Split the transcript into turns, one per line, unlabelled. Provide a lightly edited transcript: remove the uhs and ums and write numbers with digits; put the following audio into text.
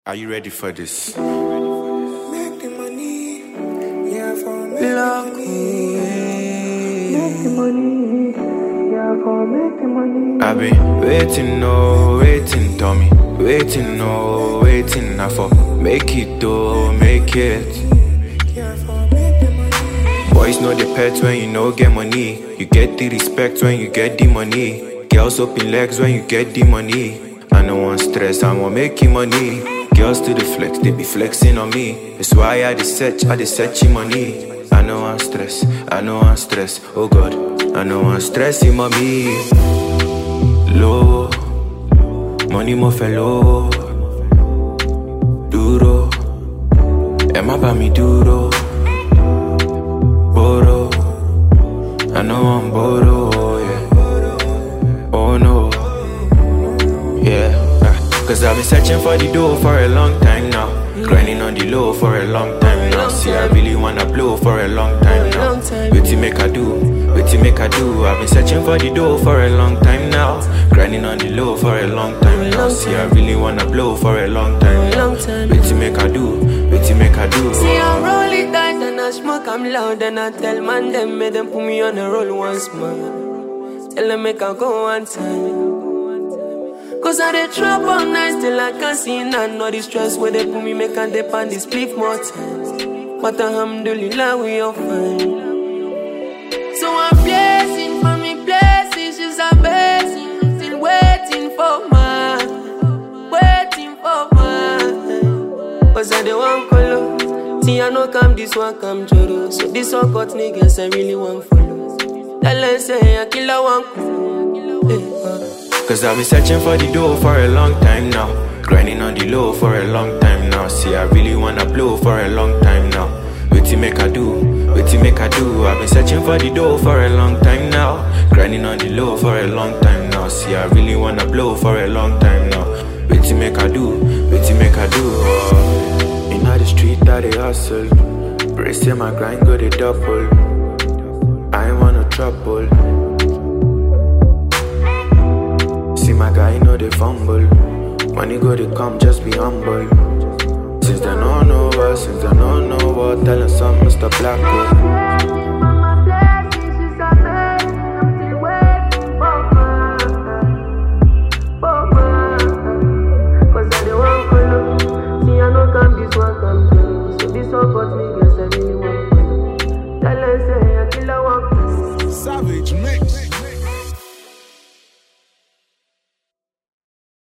Are you ready for this?
Make the money, yeah, for make
Lock
the money, yeah, for make the money.
I've been waiting, no, waiting, Tommy. Waiting, no, waiting, I for make it, though, make it.
Yeah, for make the money.
Boys know the pets when you know get money. You get the respect when you get the money. Girls open legs when you get the money. I no want stress, I want making money. Girls to the flex, they be flexing on me. That's why I dey searching money. I know I'm stress, I know I'm stress. Oh God, I know I'm stressing mommy. Low, money mo fellow. Duro, Emma ba mi duro. Boro, I know I'm boro, yeah. Oh no, yeah. Cause I've been searching for the dough for a long time now. Grinding on the low for a long time now. See, I really wanna blow for a long time now. Waiting make I do, waiting make I do. I've been searching for the dough for a long time now. Grinding on the low for a long time now. See, I really wanna blow for a long time now. Waiting make I do, waiting make I do.
See, I roll it tight and I smoke, I'm loud. And I tell man them, make them put me on the roll once more. Tell them make I go one time. Cause I dey trap all night till I can't see none. All the stress where they put me, make a dip and they split more time. But alhamdulillah, we are fine. So I'm blessing for me blessings, just a blessing. Still waiting for mine, waiting for mine. Cause I dey want color. See, I know come this one come joro. So this one cut niggas, I really want follow. Tell us say I kill a one.
Cause I've been searching for the dough for a long time now. Grinding on the low for a long time now. See, I really wanna blow for a long time now. Waiting make I do, waiting make I do. I've been searching for the dough for a long time now. Grinding on the low for a long time now. See, I really wanna blow for a long time now. Waiting make I do, waiting make I do. Oh. In the street that they hustle. Bracing my grind go to double. I ain't want no trouble. See my guy know they fumble. Money go to come, just be humble. Since they don't know us, since they don't know what, tell them something, Mr. Black.